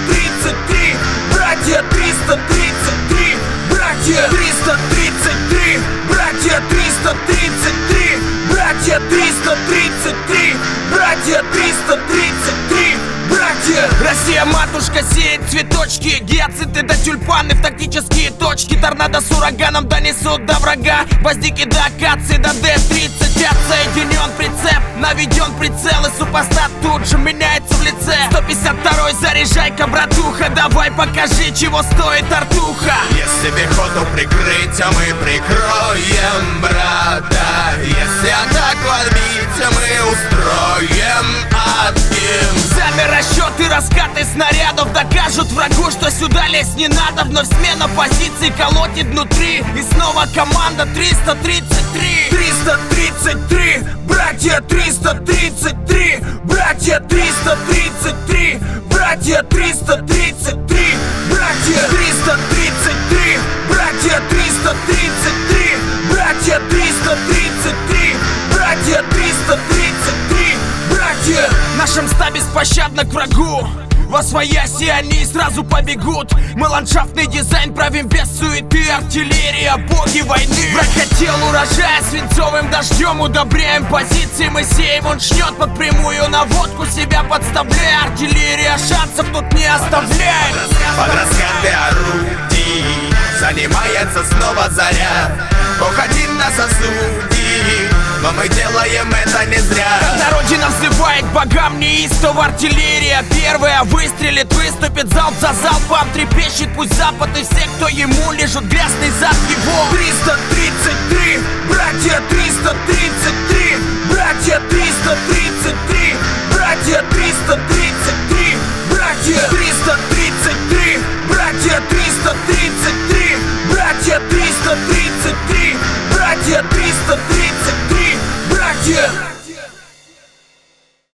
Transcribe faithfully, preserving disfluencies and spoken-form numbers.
тридцать три, братья триста тридцать три, братья триста тридцать три, братья триста тридцать три, братья триста тридцать три, братья триста тридцать три, братья. Россия матушка сеет цветочки, гиацинты да тюльпаны в тактические точки. Торнадо с ураганом донесут до врага, гвоздики до акации до Д тридцать. Отсоединен прицеп, наведен прицел, и супостат тут же меняется в лице. Сто пятьдесят второй заряжай-ка, братуха, давай покажи, чего стоит артуха. Если пехоту прикрыть, а мы прикроем, брата. Если атаку отбить, а мы устроим отбим. Сами расчеты, раскаты снарядов докажут врагу, что сюда лезть не надо. Вновь смена позиций колотит внутри, и снова команда триста тридцать три. триста тридцать три, братья триста тридцать три, братья триста тридцать три, братья триста тридцать три, братья триста тридцать три, братья триста тридцать три, братья триста тридцать три, братья триста тридцать три, братья. В нашем стабе беспощадно к врагу, восвояси они сразу побегут. Мы ландшафтный дизайн правим без суеты, артиллерия, боги войны. Враг хотел урожая, свинцовым дождем удобряем позиции, мы сеем, он шнет под прямую наводку, себя подставляя. Артиллерия шансов тут не оставляет. Под раскаты орудий занимается снова заря. Бог один нас осудит, но мы делаем это не зря. Когда родина взывает к богам неистово, артиллерия первая выстрелит, выступит залп за залпом, трепещет пусть запад и все, кто ему лежит грязный зад его. триста тридцать три, братья триста тридцать три, братья триста тридцать три, братья триста тридцать три, братья триста тридцать три, братья триста тридцать три, братья триста тридцать три,